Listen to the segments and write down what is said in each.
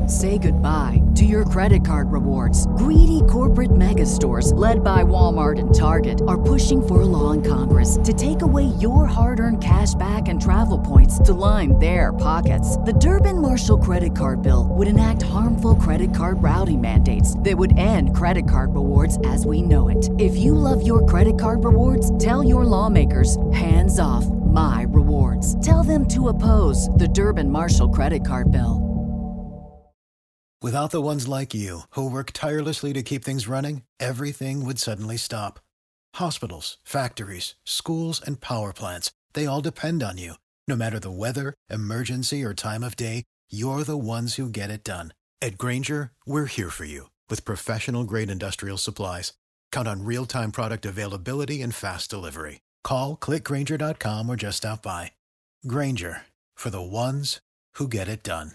Say goodbye to your credit card rewards. Greedy corporate mega stores, led by Walmart and Target, are pushing for a law in Congress to take away your hard-earned cash back and travel points to line their pockets. The Durbin-Marshall credit card bill would enact harmful credit card routing mandates that would end credit card rewards as we know it. If you love your credit card rewards, tell your lawmakers, hands off my rewards. Tell them to oppose the Durbin-Marshall credit card bill. Without the ones like you, who work tirelessly to keep things running, everything would suddenly stop. Hospitals, factories, schools, and power plants, they all depend on you. No matter the weather, emergency, or time of day, you're the ones who get it done. At Grainger, we're here for you with professional-grade industrial supplies. Count on real-time product availability and fast delivery. Call, click Grainger.com, or just stop by. Grainger, for the ones who get it done.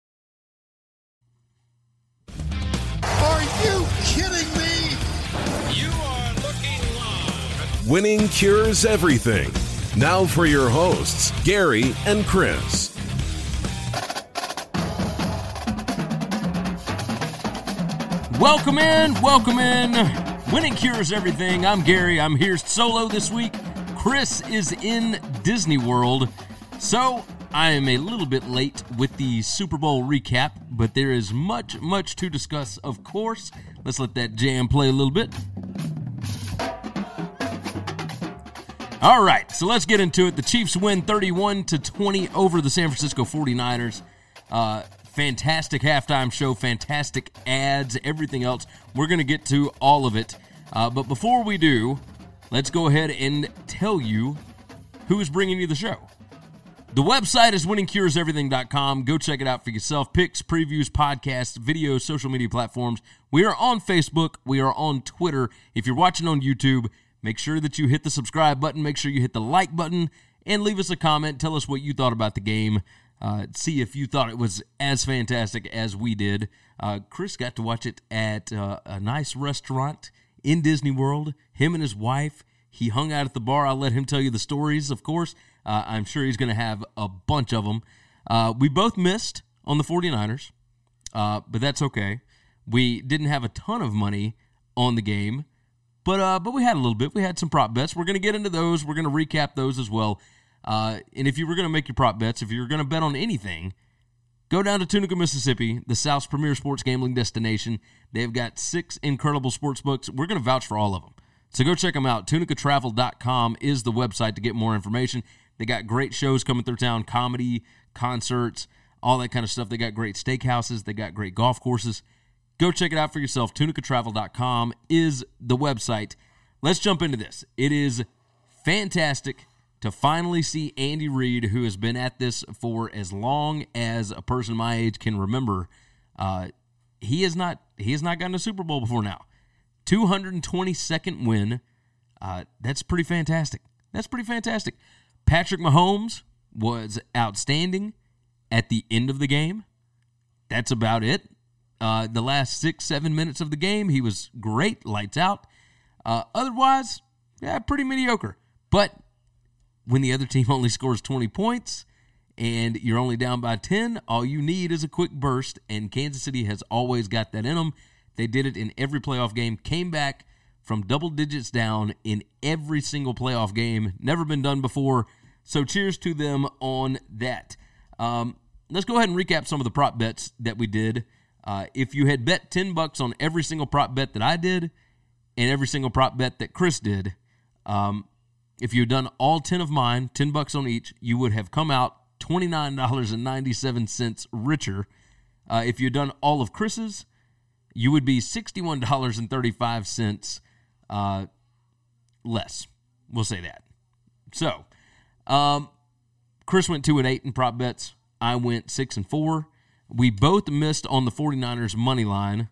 Are you kidding me? You are looking live. Winning cures everything. Now for your hosts, Gary and Chris. Welcome in. Winning cures everything. I'm Gary. I'm here solo this week. Chris is in Disney World. So I am a little bit late with the Super Bowl recap, but there is much to discuss, of course. Let's let that jam play a little bit. All right, so let's get into it. The Chiefs win 31-20 over the San Francisco 49ers. Fantastic halftime show, fantastic ads, everything else. We're going to get to all of it. But before we do, let's go ahead and tell you who is bringing you the show. The website is winningcureseverything.com. Go check it out for yourself. Picks, previews, podcasts, videos, social media platforms. We are on Facebook. We are on Twitter. If you're watching on YouTube, make sure that you hit the subscribe button. Make sure you hit the like button and leave us a comment. Tell us what you thought about the game. See if you thought it was as fantastic as we did. Chris got to watch it at a nice restaurant in Disney World. Him and his wife. He hung out at the bar. I'll let him tell you the stories, of course. I'm sure he's going to have a bunch of them. We both missed on the 49ers, but that's okay. We didn't have a ton of money on the game, but we had a little bit. We had some prop bets. We're going to get into those. We're going to recap those as well. And if you were going to make your prop bets, if you're going to bet on anything, go down to Tunica, Mississippi, the South's premier sports gambling destination. They've got 6 incredible sports books. We're going to vouch for all of them. So go check them out. TunicaTravel.com is the website to get more information. They got great shows coming through town, comedy, concerts, all that kind of stuff. They got great steakhouses. They got great golf courses. Go check it out for yourself. TunicaTravel.com is the website. Let's jump into this. It is fantastic to finally see Andy Reid, who has been at this for as long as a person my age can remember. He has not gotten a Super Bowl before now. 222nd win. That's pretty fantastic. Patrick Mahomes was outstanding at the end of the game. That's about it. The last 6-7 minutes of the game, he was great, lights out. Otherwise, pretty mediocre. But when the other team only scores 20 points and you're only down by 10, all you need is a quick burst, and Kansas City has always got that in them. They did it in every playoff game, came back from double digits down in every single playoff game. Never been done before, so cheers to them on that. Let's go ahead and recap some of the prop bets that we did. If you had bet $10 on every single prop bet that I did and every single prop bet that Chris did, if you had done all 10 of mine, $10 on each, you would have come out $29.97 richer. If you had done all of Chris's, you would be $61.35 less. We'll say that. So, Chris went 2-8 in prop bets. I went 6-4. We both missed on the 49ers money line.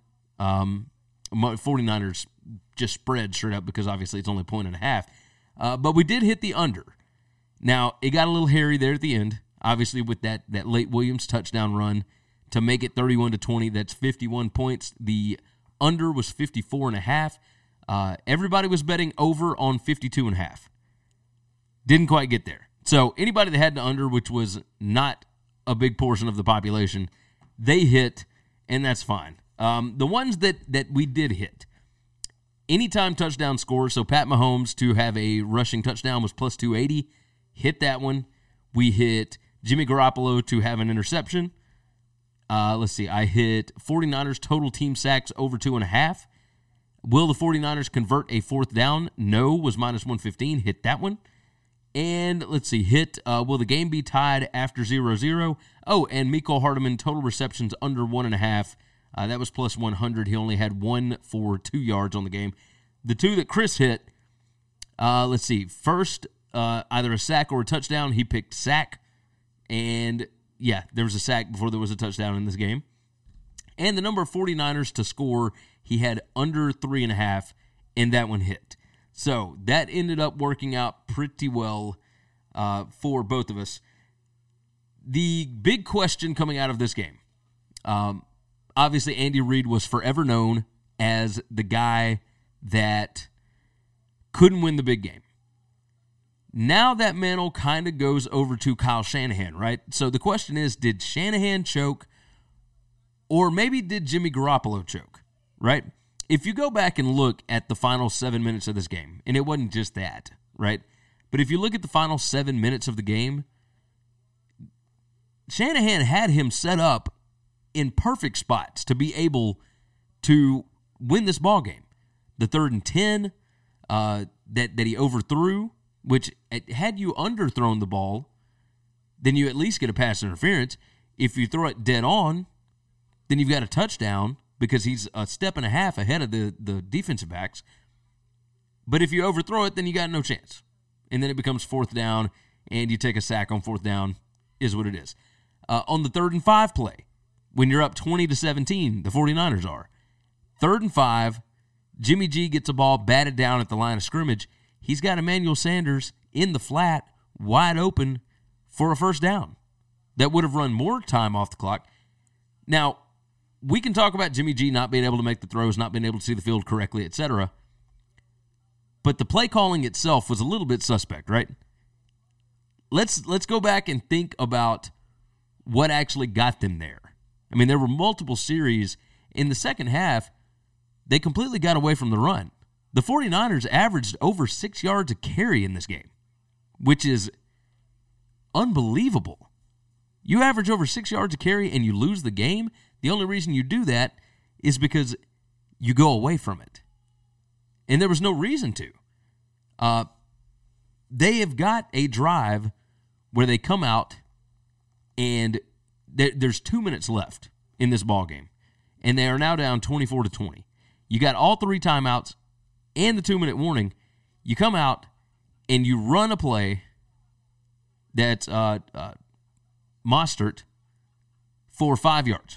49ers just spread straight up because obviously it's only 1.5. But we did hit the under. Now, it got a little hairy there at the end, obviously with that late Williams touchdown run to make it 31-20. That's 51 points. The under was 54.5. Everybody was betting over on 52.5. Didn't quite get there. So anybody that had the under, which was not a big portion of the population, they hit, and that's fine. The ones that we did hit, anytime touchdown score, so Pat Mahomes to have a rushing touchdown was plus 280, hit that one. We hit Jimmy Garoppolo to have an interception. Let's see, I hit 49ers total team sacks over 2.5. Will the 49ers convert a fourth down? No, was minus 115, hit that one. And let's see, hit, will the game be tied after 0-0? Oh, and Mecole Hardman total receptions under 1.5. That was plus 100. He only had 1 for 2 yards on the game. The two that Chris hit, let's see, first, either a sack or a touchdown. He picked sack. And, yeah, there was a sack before there was a touchdown in this game. And the number of 49ers to score, he had under 3.5, and that one hit. So that ended up working out pretty well for both of us. The big question coming out of this game, obviously Andy Reid was forever known as the guy that couldn't win the big game. Now that mantle kind of goes over to Kyle Shanahan, right? So the question is, did Shanahan choke, or maybe did Jimmy Garoppolo choke, right? If you go back and look at the final 7 minutes of this game, and it wasn't just that, right? But if you look at the final 7 minutes of the game, Shanahan had him set up in perfect spots to be able to win this ball game. The 3rd and 10 that he overthrew, which had you underthrown the ball, then you at least get a pass interference. If you throw it dead on, then you've got a touchdown, because he's a step and a half ahead of the defensive backs. But if you overthrow it, then you got no chance. And then it becomes 4th down, and you take a sack on 4th down, is what it is. On the 3rd and 5 play, when you're up 20-17, the 49ers are. 3rd and 5, Jimmy G gets a ball batted down at the line of scrimmage. He's got Emmanuel Sanders in the flat, wide open for a first down. That would have run more time off the clock. Now, we can talk about Jimmy G not being able to make the throws, not being able to see the field correctly, etc. But the play calling itself was a little bit suspect, right? Let's go back and think about what actually got them there. I mean, there were multiple series. In the second half, they completely got away from the run. The 49ers averaged over 6 yards a carry in this game, which is unbelievable. You average over 6 yards a carry and you lose the game. The only reason you do that is because you go away from it. And there was no reason to. They have got a drive where they come out and there's 2 minutes left in this ball game. And they are now down 24-20. You got all 3 timeouts and the 2-minute warning. You come out and you run a play that's Mostert for 5 yards.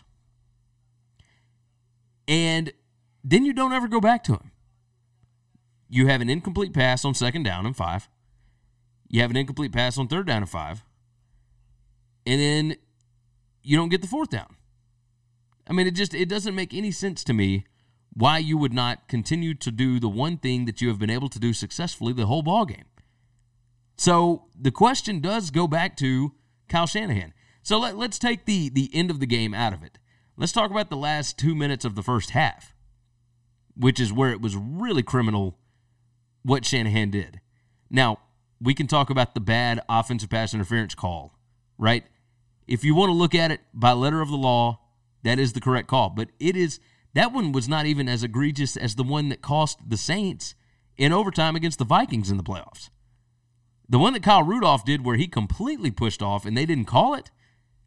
And then you don't ever go back to him. You have an incomplete pass on 2nd down and 5. You have an incomplete pass on 3rd down and 5. And then you don't get the 4th down. I mean, it doesn't make any sense to me why you would not continue to do the one thing that you have been able to do successfully the whole ball game. So the question does go back to Kyle Shanahan. So let's take the end of the game out of it. Let's talk about the last 2 minutes of the first half, which is where it was really criminal what Shanahan did. Now, we can talk about the bad offensive pass interference call, right? If you want to look at it by letter of the law, that is the correct call. But that one was not even as egregious as the one that cost the Saints in overtime against the Vikings in the playoffs. The one that Kyle Rudolph did where he completely pushed off and they didn't call it,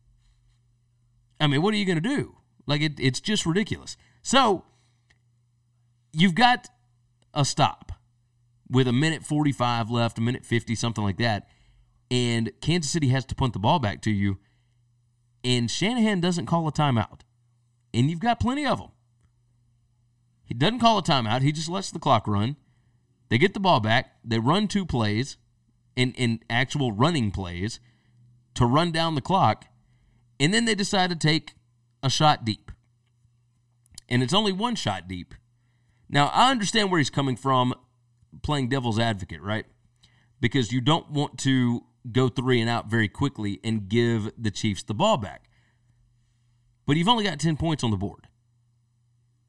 I mean, what are you going to do? Like, it's just ridiculous. So, you've got a stop with 1:45 left, 1:50, something like that, and Kansas City has to punt the ball back to you, and Shanahan doesn't call a timeout. And you've got plenty of them. He doesn't call a timeout. He just lets the clock run. They get the ball back. They run 2 plays, in actual running plays, to run down the clock, and then they decide to take a shot deep. And it's only 1 shot deep. Now, I understand where he's coming from playing devil's advocate, right? Because you don't want to go 3 and out very quickly and give the Chiefs the ball back. But you've only got 10 points on the board.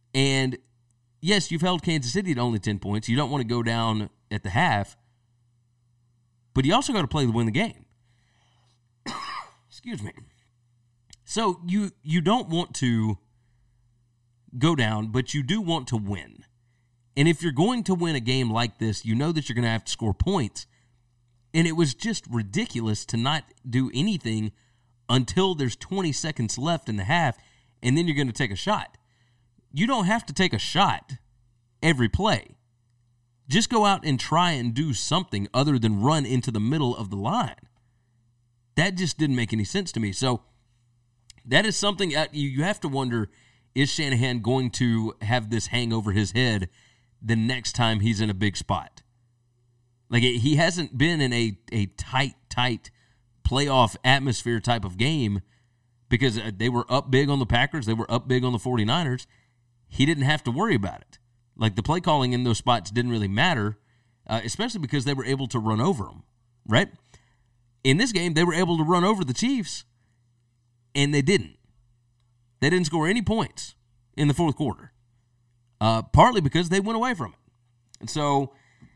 And yes, you've held Kansas City to only 10 points. You don't want to go down at the half, but you also got to play to win the game. Excuse me. So you don't want to go down, but you do want to win. And if you're going to win a game like this, you know that you're going to have to score points. And it was just ridiculous to not do anything until there's 20 seconds left in the half, and then you're going to take a shot. You don't have to take a shot every play. Just go out and try and do something other than run into the middle of the line. That just didn't make any sense to me. So that is something you have to wonder, is Shanahan going to have this hang over his head the next time he's in a big spot? Like, he hasn't been in a tight playoff atmosphere type of game because they were up big on the Packers. They were up big on the 49ers. He didn't have to worry about it. Like, the play calling in those spots didn't really matter, especially because they were able to run over them, right? In this game, they were able to run over the Chiefs, and they didn't. They didn't score any points in the fourth quarter, partly because they went away from it. And so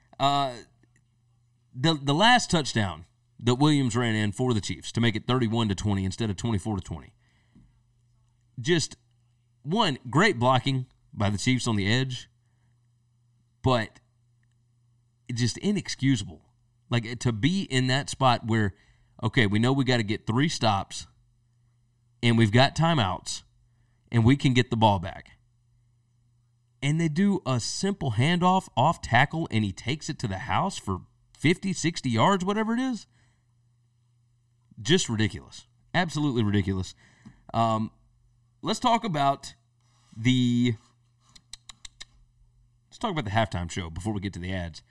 the last touchdown that Williams ran in for the Chiefs to make it 31-20 instead of 24-20, just one, great blocking by the Chiefs on the edge, but just inexcusable. Like, to be in that spot where, okay, we know we got to get 3 stops, and we've got timeouts, and we can get the ball back. And they do a simple handoff off tackle, and he takes it to the house for 50, 60 yards, whatever it is. Just ridiculous. Absolutely ridiculous. Let's talk about the halftime show before we get to the ads.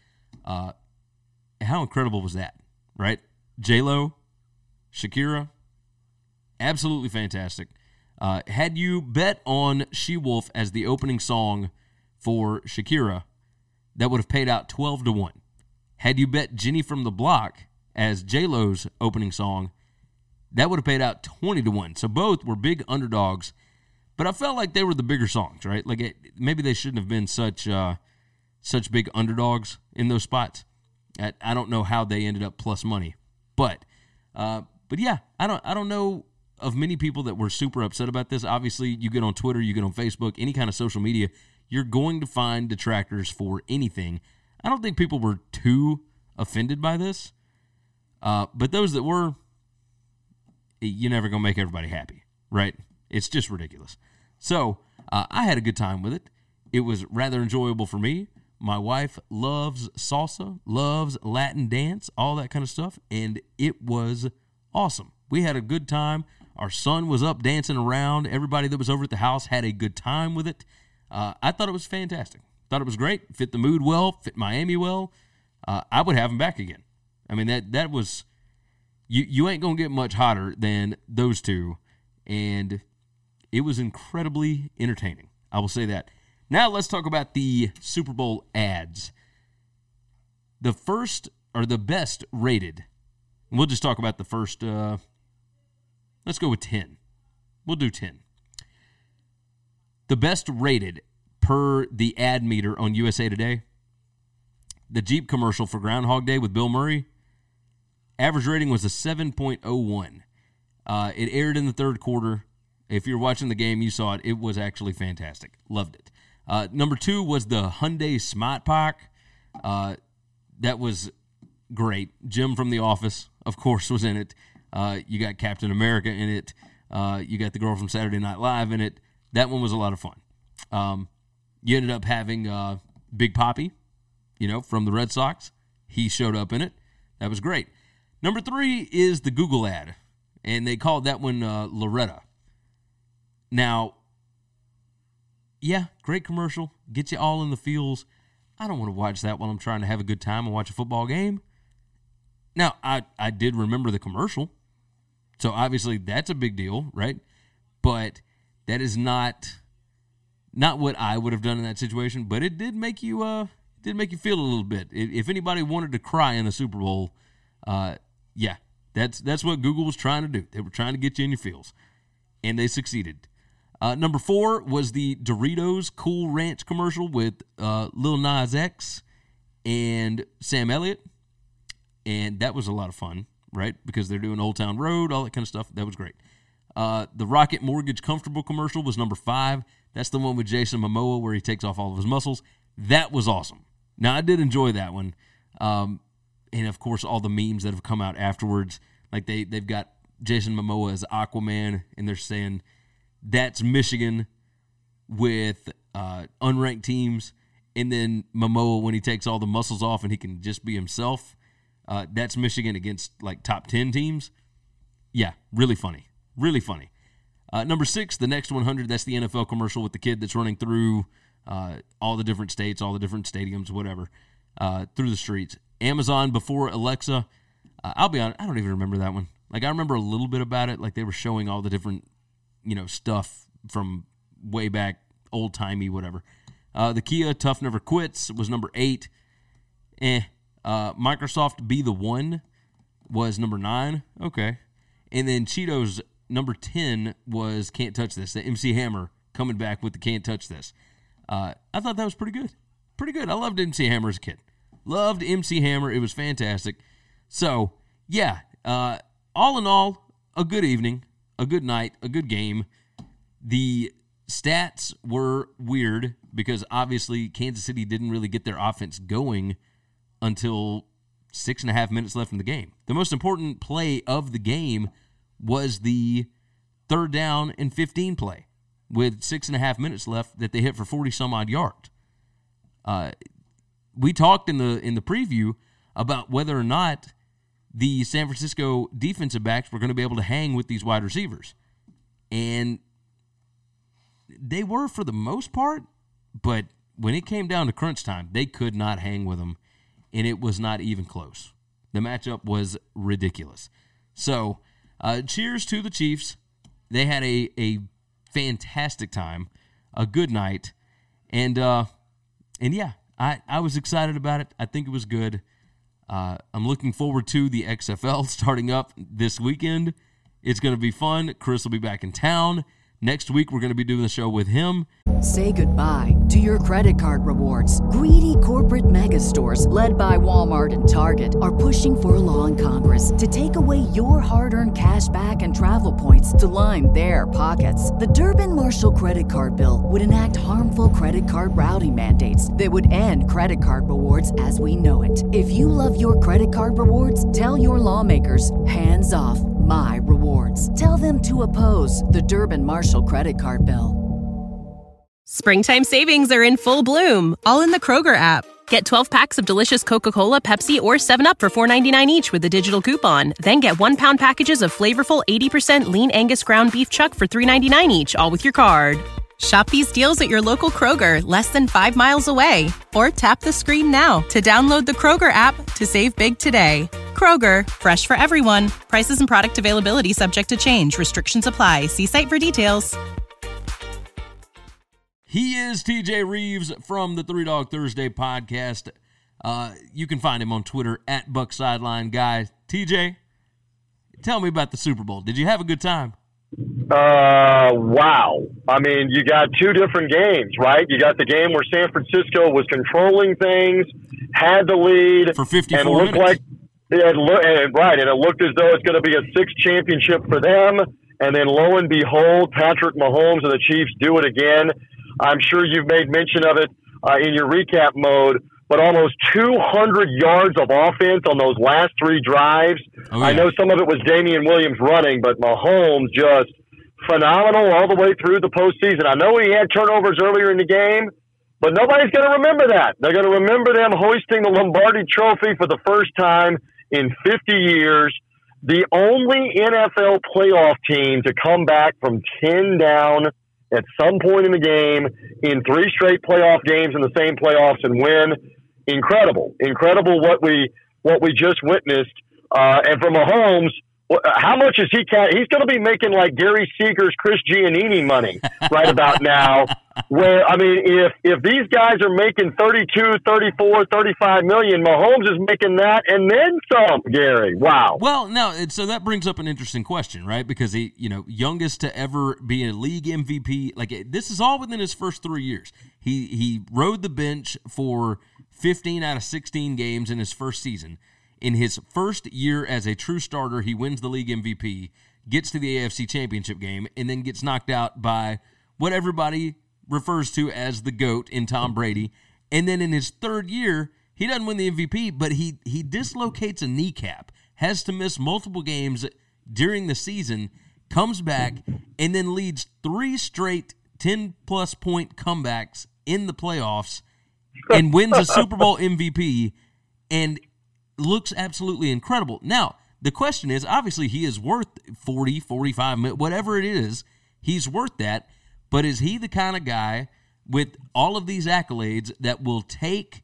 How incredible was that, right? J-Lo, Shakira, absolutely fantastic. Had you bet on She-Wolf as the opening song for Shakira, that would have paid out 12-1. Had you bet Jenny from the Block as J-Lo's opening song, that would have paid out 20-1. So both were big underdogs, but I felt like they were the bigger songs, right? Like, maybe they shouldn't have been such big underdogs in those spots. I don't know how they ended up plus money, but yeah, I don't know of many people that were super upset about this. Obviously, you get on Twitter, you get on Facebook, any kind of social media, you're going to find detractors for anything. I don't think people were too offended by this, but those that were, you're never going to make everybody happy, right? It's just ridiculous. So I had a good time with it. It was rather enjoyable for me. My wife loves salsa, loves Latin dance, all that kind of stuff, and it was awesome. We had a good time. Our son was up dancing around. Everybody that was over at the house had a good time with it. I thought it was fantastic. Thought it was great. Fit the mood well, fit Miami well. I would have them back again. I mean, that was – you ain't going to get much hotter than those two, and it was incredibly entertaining. I will say that. Now let's talk about the Super Bowl ads. The first, or the best rated, we'll just talk about the first, let's go with 10. We'll do 10. The best rated per the ad meter on USA Today, the Jeep commercial for Groundhog Day with Bill Murray, average rating was a 7.01. It aired in the third quarter. If you're watching the game, you saw it. It was actually fantastic. Loved it. Number 2 was the Hyundai Smart Pack. That was great. Jim from The Office, of course, was in it. You got Captain America in it. You got the girl from Saturday Night Live in it. That one was a lot of fun. You ended up having Big Papi, from the Red Sox. He showed up in it. That was great. Number 3 is the Google ad, and they called that one Loretta. Now, yeah, great commercial. Get you all in the feels. I don't want to watch that while I'm trying to have a good time and watch a football game. Now, I did remember the commercial, so obviously that's a big deal, right? But that is not what I would have done in that situation. But it did make you feel a little bit. If anybody wanted to cry in the Super Bowl, yeah, that's what Google was trying to do. They were trying to get you in your feels, and they succeeded. Number 4 was the Doritos Cool Ranch commercial with Lil Nas X and Sam Elliott. And that was a lot of fun, right? Because they're doing Old Town Road, all that kind of stuff. That was great. The Rocket Mortgage Comfortable commercial was number 5. That's the one with Jason Momoa where he takes off all of his muscles. That was awesome. Now, I did enjoy that one. And, of course, all the memes that have come out afterwards. Like, they've got Jason Momoa as Aquaman, and they're saying that's Michigan with unranked teams. And then Momoa, when he takes all the muscles off and he can just be himself, that's Michigan against, like, top 10 teams. Yeah, really funny. Really funny. Number 6, the Next 100, that's the NFL commercial with the kid that's running through all the different states, all the different stadiums, whatever, through the streets. Amazon before Alexa. I'll be honest, I don't even remember that one. Like, I remember a little bit about it. Like, they were showing all the different, stuff from way back, old-timey, whatever. The Kia Tough Never Quits was number 8. Microsoft Be the One was number 9. Okay. And then Cheetos number 10 was Can't Touch This. The MC Hammer coming back with the Can't Touch This. I thought that was pretty good. Pretty good. I loved MC Hammer as a kid. Loved MC Hammer. It was fantastic. So, yeah, all in all, a good evening, a good night, a good game. The stats were weird because obviously Kansas City didn't really get their offense going until 6.5 minutes left in the game. The most important play of the game was the 3rd down and 15 play with 6.5 minutes left that they hit for 40-some-odd yards. We talked in the preview about whether or not the San Francisco defensive backs were going to be able to hang with these wide receivers. And they were for the most part, but when it came down to crunch time, they could not hang with them, and it was not even close. The matchup was ridiculous. So, cheers to the Chiefs. They had a fantastic time, a good night, and yeah, I was excited about it. I think it was good. I'm looking forward to the XFL starting up this weekend. It's going to be fun. Chris will be back in town. Next week, we're going to be doing the show with him. Say goodbye to your credit card rewards. Greedy corporate mega stores, led by Walmart and Target, are pushing for a law in Congress to take away your hard-earned cash back and travel points to line their pockets. The Durbin-Marshall credit card bill would enact harmful credit card routing mandates that would end credit card rewards as we know it. If you love your credit card rewards, tell your lawmakers, hands off my rewards. Tell them to oppose the Durbin-Marshall credit card bill. Springtime savings are in full bloom, all in the Kroger app. Get 12 packs of delicious Coca-Cola, Pepsi, or 7-Up for $4.99 each with a digital coupon. Then get 1-pound packages of flavorful 80% lean Angus ground beef chuck for $3.99 each, all with your card. Shop these deals at your local Kroger, less than 5 miles away. Or tap the screen now to download the Kroger app to save big today. Kroger, fresh for everyone. Prices and product availability subject to change. Restrictions apply. See site for details. He is TJ Reeves from the 3 Dog Thursday podcast. You can find him on Twitter at Buck Sideline Guy. TJ, tell me about the Super Bowl. Did you have a good time? Wow. I mean, you got 2 different games, right? You got the game where San Francisco was controlling things, had the lead. For 54 and looked minutes. Like, and it looked as though it's going to be a 6th championship for them. And then lo and behold, Patrick Mahomes and the Chiefs do it again. I'm sure you've made mention of it in your recap mode, but almost 200 yards of offense on those last 3 drives. Oh, yeah. I know some of it was Damian Williams running, but Mahomes just phenomenal all the way through the postseason. I know he had turnovers earlier in the game, but nobody's going to remember that. They're going to remember them hoisting the Lombardi Trophy for the first time in 50 years. The only NFL playoff team to come back from 10 down at some point in the game in 3 straight playoff games in the same playoffs and win. Incredible what we just witnessed. And for Mahomes, how much is he? He's going to be making like Gary Seeger's Chris Giannini money right about now where, I mean, if these guys are making 32, 34, 35 million, Mahomes is making that and then some, Gary. Wow. Well, no, so that brings up an interesting question, right? Because he, youngest to ever be a league MVP. Like, this is all within his first 3 years. He rode the bench for 15 out of 16 games in his first season. In his first year as a true starter, he wins the league MVP, gets to the AFC Championship game, and then gets knocked out by what everybody refers to as the GOAT in Tom Brady. And then in his third year, he doesn't win the MVP, but he dislocates a kneecap, has to miss multiple games during the season, comes back, and then leads 3 straight 10-plus point comebacks in the playoffs and wins a Super Bowl MVP and looks absolutely incredible. Now, the question is, obviously he is worth 40, 45, whatever it is, he's worth that, but is he the kind of guy with all of these accolades that will take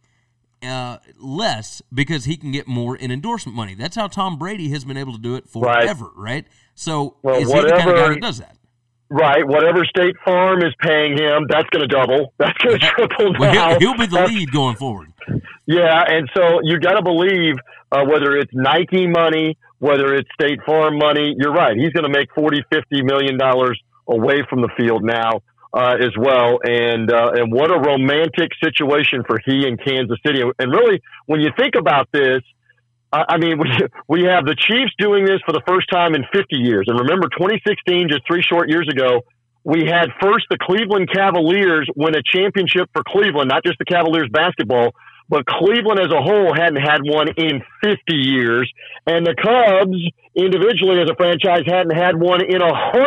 less because he can get more in endorsement money? That's how Tom Brady has been able to do it forever, right? So is he the kind of guy that does that? Right, whatever State Farm is paying him, that's going to double. That's going to triple now. Well, he'll be the lead going forward. Yeah, and so you got to believe whether it's Nike money, whether it's State Farm money, you're right. He's going to make $40, $50 million away from the field now as well. And what a romantic situation for he in Kansas City. And really, when you think about this, I mean, we have the Chiefs doing this for the first time in 50 years. And remember, 2016, just 3 short years ago, we had first the Cleveland Cavaliers win a championship for Cleveland, not just the Cavaliers basketball, but Cleveland as a whole hadn't had one in 50 years. And the Cubs, individually as a franchise, hadn't had one in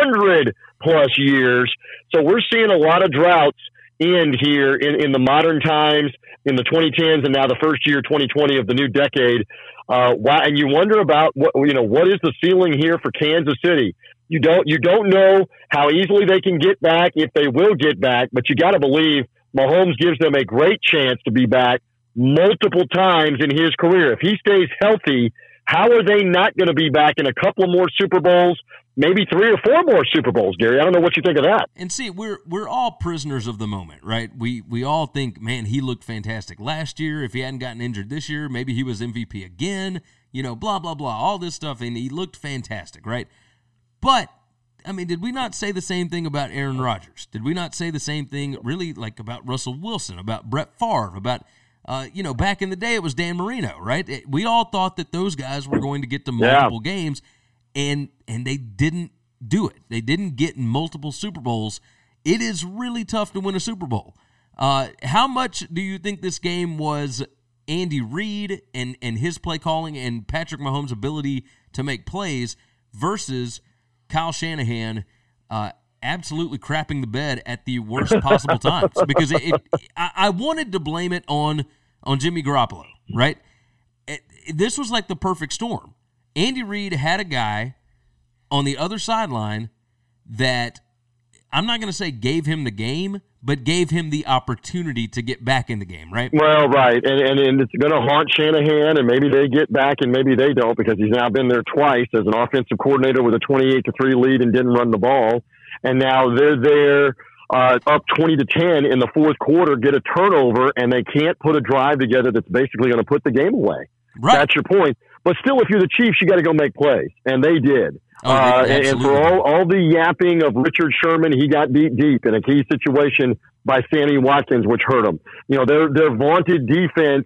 100+ years. So we're seeing a lot of droughts end here in the modern times, in the 2010s, and now the first year, 2020 of the new decade. Why? And you wonder about what is the ceiling here for Kansas City? You don't know how easily they can get back, if they will get back, but you got to believe Mahomes gives them a great chance to be back multiple times in his career. If he stays healthy, how are they not going to be back in a couple of more Super Bowls, maybe 3 or 4 more Super Bowls, Gary? I don't know what you think of that. And see, we're all prisoners of the moment, right? We all think, man, he looked fantastic last year. If he hadn't gotten injured this year, maybe he was MVP again, blah, blah, blah, all this stuff, and he looked fantastic, right? But, I mean, did we not say the same thing about Aaron Rodgers? Did we not say the same thing, really, like about Russell Wilson, about Brett Favre, about back in the day, it was Dan Marino, right? We all thought that those guys were going to get to multiple games, and they didn't do it. They didn't get in multiple Super Bowls. It is really tough to win a Super Bowl. How much do you think this game was Andy Reid and his play calling and Patrick Mahomes' ability to make plays versus Kyle Shanahan absolutely crapping the bed at the worst possible times? Because I wanted to blame it on Jimmy Garoppolo, right? This was like the perfect storm. Andy Reid had a guy on the other sideline that, I'm not going to say gave him the game, but gave him the opportunity to get back in the game, right? Well, right, and it's going to haunt Shanahan, and maybe they get back and maybe they don't, because he's now been there twice as an offensive coordinator with a 28-3 lead and didn't run the ball. And now they're there up 20-10 in the fourth quarter, get a turnover, and they can't put a drive together that's basically going to put the game away. Right. That's your point. But still, if you're the Chiefs, you got to go make plays, and they did. And for all the yapping of Richard Sherman, he got beat deep in a key situation by Sammy Watkins, which hurt him. Their vaunted defense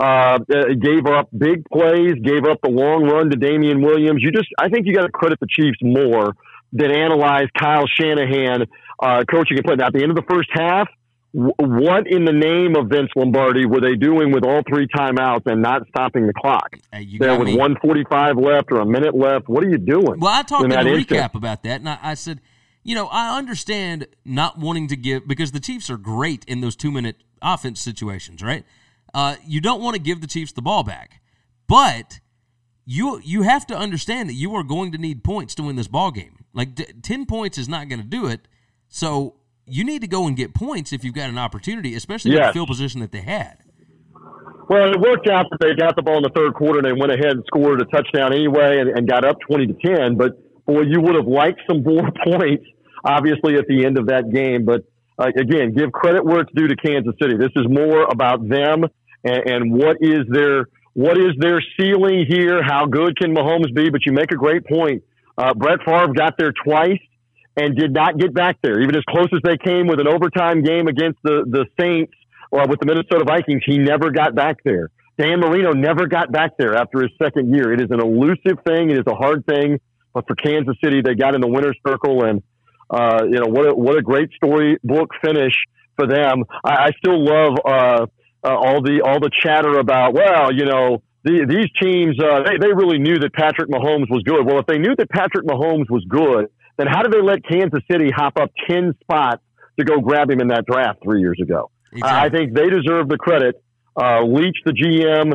gave up big plays, gave up the long run to Damian Williams. I think you got to credit the Chiefs more than analyze Kyle Shanahan coaching and play. Now, at the end of the first half, what in the name of Vince Lombardi were they doing with all 3 timeouts and not stopping the clock? There was 1:45 left or a minute left. What are you doing? Well, I talked in the recap about that, and I said, I understand not wanting to give, because the Chiefs are great in those 2-minute offense situations, right? You don't want to give the Chiefs the ball back, but you have to understand that you are going to need points to win this ball game. Like 10 points is not going to do it, so you need to go and get points if you've got an opportunity, especially in the field position that they had. Well, it worked out that they got the ball in the third quarter and they went ahead and scored a touchdown anyway and got up 20-10. But, boy, you would have liked some more points, obviously, at the end of that game. But again, give credit where it's due to Kansas City. This is more about them and what is their ceiling here? How good can Mahomes be? But you make a great point. Brett Favre got there twice and did not get back there. Even as close as they came with an overtime game against the Saints or with the Minnesota Vikings, he never got back there. Dan Marino never got back there after his second year. It is an elusive thing. It is a hard thing. But for Kansas City, they got in the winner's circle, and what a great storybook finish for them. I still love all the chatter about, these teams, they really knew that Patrick Mahomes was good. Well, if they knew that Patrick Mahomes was good, then how did they let Kansas City hop up 10 spots to go grab him in that draft 3 years ago? Exactly. I think they deserve the credit. Veach the GM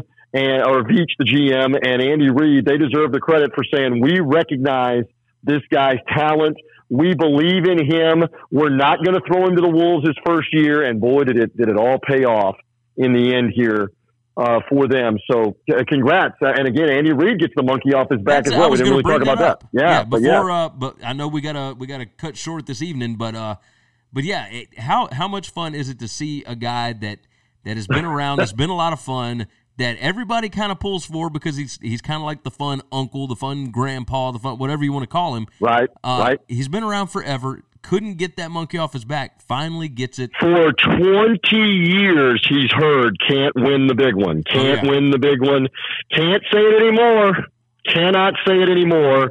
and Andy Reid, they deserve the credit for saying, we recognize this guy's talent. We believe in him. We're not going to throw him to the Wolves his first year. And boy, did it all pay off in the end here for them. So congrats. And again, Andy Reid gets the monkey off his back as well. We didn't really talk about that. Yeah. But I know we gotta cut short this evening, but yeah, how much fun is it to see a guy that has been around, that's been a lot of fun, that everybody kind of pulls for because he's kind of like the fun uncle, the fun grandpa, the fun whatever you want to call him. Right. Right. He's been around forever. Couldn't get that monkey off his back. Finally gets it. For 20 years, he's heard can't win the big one. Can't win the big one. Can't say it anymore. Cannot say it anymore.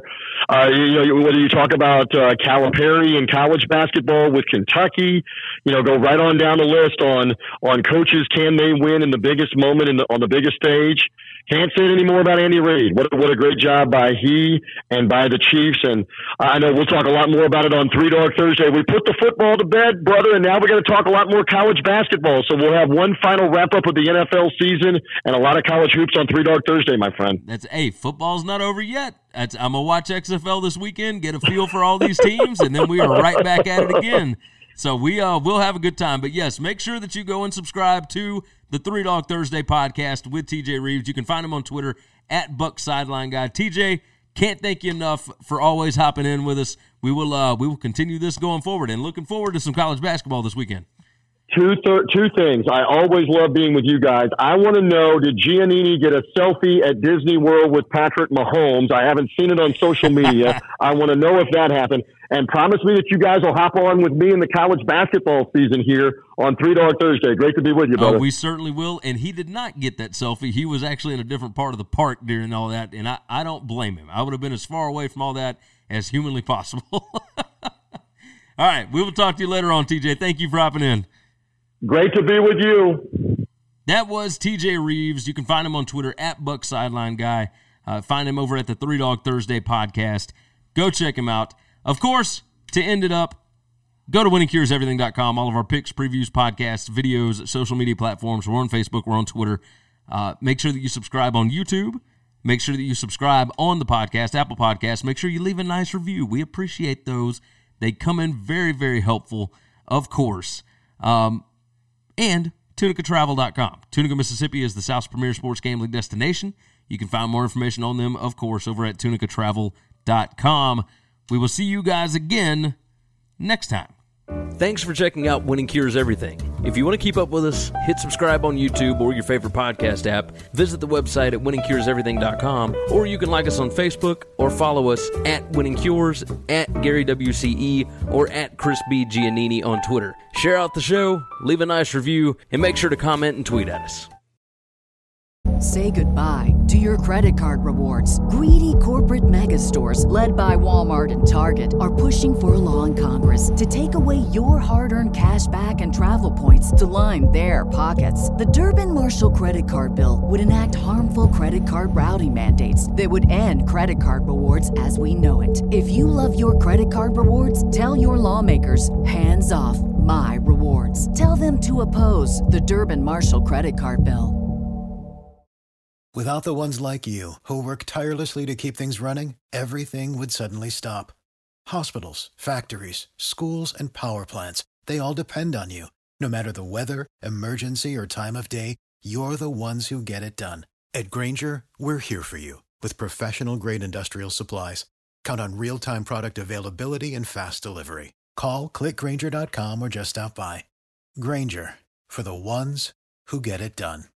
Whether you talk about Calipari in college basketball with Kentucky, go right on down the list on coaches. Can they win in the biggest moment on the biggest stage? Can't say it anymore about Andy Reid. What a great job by he and by the Chiefs. And I know we'll talk a lot more about it on Three Dog Thursday. We put the football to bed, brother, and now we're going to talk a lot more college basketball. So we'll have one final wrap-up of the NFL season and a lot of college hoops on Three Dog Thursday, my friend. Football's not over yet. I'm going to watch XFL this weekend, get a feel for all these teams, and then we are right back at it again. So we'll have a good time. But, yes, make sure that you go and subscribe to the Three Dog Thursday podcast with TJ Reeves. You can find him on Twitter at Buck Sideline Guy. TJ, can't thank you enough for always hopping in with us. We will continue this going forward, and looking forward to some college basketball this weekend. Two things. I always love being with you guys. I want to know, did Giannini get a selfie at Disney World with Patrick Mahomes? I haven't seen it on social media. I want to know if that happened. And promise me that you guys will hop on with me in the college basketball season here on Three Dog Thursday. Great to be with you, brother. We certainly will. And he did not get that selfie. He was actually in a different part of the park during all that, and I don't blame him. I would have been as far away from all that as humanly possible. All right, we will talk to you later on, TJ. Thank you for hopping in. Great to be with you. That was TJ Reeves. You can find him on Twitter at Buck Sideline Guy. Find him over at the Three Dog Thursday podcast. Go check him out. Of course, to end it up, go to winningcureseverything.com. All of our picks, previews, podcasts, videos, social media platforms. We're on Facebook. We're on Twitter. Make sure that you subscribe on YouTube. Make sure that you subscribe on the podcast, Apple Podcasts. Make sure you leave a nice review. We appreciate those. They come in very, very helpful, of course. And TunicaTravel.com. Tunica, Mississippi is the South's premier sports gambling destination. You can find more information on them, of course, over at TunicaTravel.com. We will see you guys again next time. Thanks for checking out Winning Cures Everything. If you want to keep up with us, hit subscribe on YouTube or your favorite podcast app. Visit the website at winningcureseverything.com, or you can like us on Facebook or follow us at Winning Cures, at Gary WCE, or at Chris B. Giannini on Twitter. Share out the show, leave a nice review, and make sure to comment and tweet at us. Say goodbye to your credit card rewards. Greedy corporate mega stores, led by Walmart and Target, are pushing for a law in Congress to take away your hard-earned cash back and travel points to line their pockets. The Durbin-Marshall credit card bill would enact harmful credit card routing mandates that would end credit card rewards as we know it. If you love your credit card rewards, tell your lawmakers, hands off my rewards. Tell them to oppose the Durbin-Marshall credit card bill. Without the ones like you, who work tirelessly to keep things running, everything would suddenly stop. Hospitals, factories, schools, and power plants, they all depend on you. No matter the weather, emergency, or time of day, you're the ones who get it done. At Grainger, we're here for you with professional-grade industrial supplies. Count on real-time product availability and fast delivery. Call, click Grainger.com, or just stop by. Grainger, for the ones who get it done.